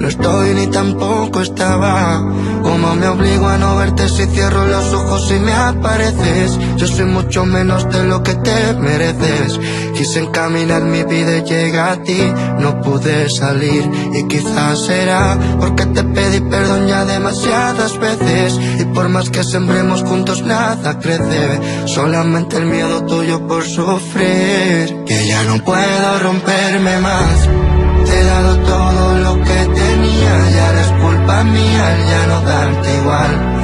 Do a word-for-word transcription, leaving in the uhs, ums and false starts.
No estoy ni tampoco estaba. ¿Cómo me obligo a no verte si cierro los ojos y me apareces? Yo soy mucho menos de lo que te mereces. Quise encaminar mi vida y llega a ti, no pude salir. Y quizás será porque te pedí perdón ya demasiadas veces. Y por más que sembremos juntos nada crece, solamente el miedo tuyo por sufrir. Que ya no puedo romperme más. Te he dado todo lo que tenía y ahora es culpa mía el ya no darte igual.